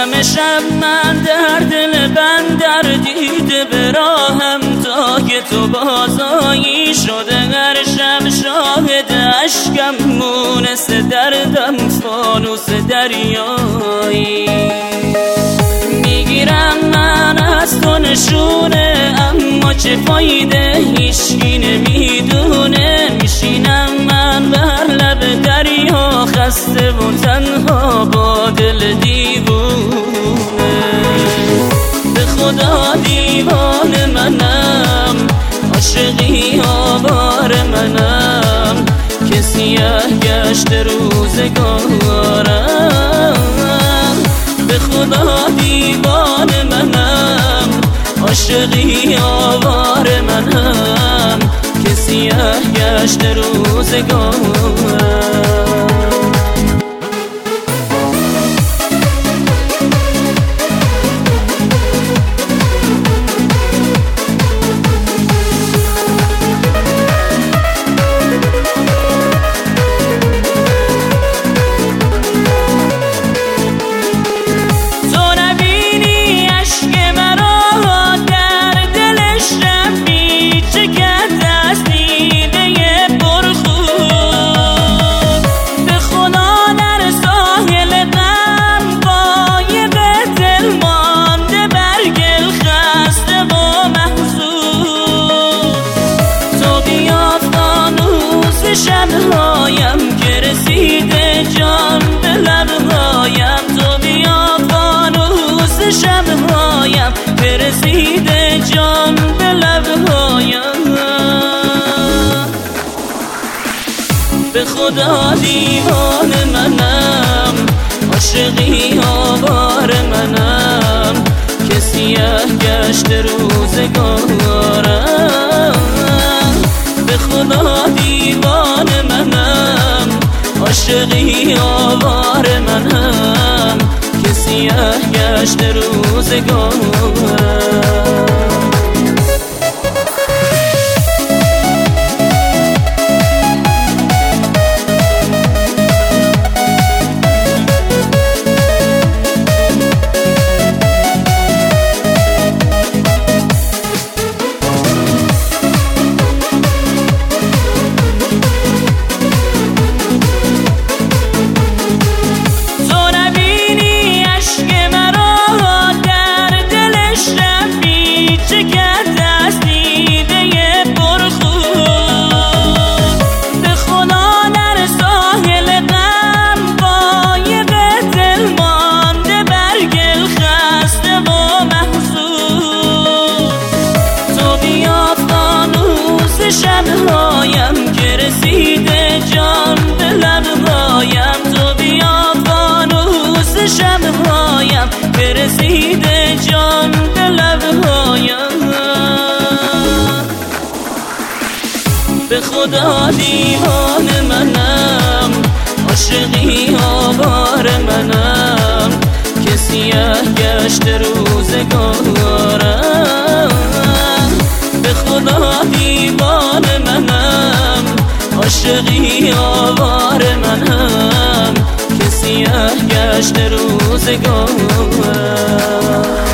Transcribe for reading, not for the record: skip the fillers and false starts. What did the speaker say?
همه شب من در دل بندر دیده به راهم تا که تو بازایی شده، هر شب شاهد اشکم مونس دردم فانوس دریایی. میگیرم من از تو نشونه، اما چه فایده هیچکی نمیدونه. میشینم من بر لب دریا خسته و تنها با دل دیوونه. به خدا دیوان منم، عاشقی آوار منم که سیاه گشت روزگارم. به خدا دیوان منم، عاشقی آوار منم که سیاه گشت روزگارم. شبهایم که رسیده جان به لبهایم، تو بیا فانوس شبهایم که رسیده جان به لبهایم. به خدا دیوان منم، عاشقی آوار منم که سیاه گشت روزگارم. به خدا دیوان منم، عاشقی آوار منم که سیاه گشت روزگارم. شبهایم که رسیده جان به لبهایم، تو بیا فانوس شبهایم که رسیده جان به لبهایم. به خدا دیوان منم، عاشقی آوار منم که سیاه گشت روزگارم. به خدا دیوان منم، عاشقی آوار منم که سیاه گشت روزگارم.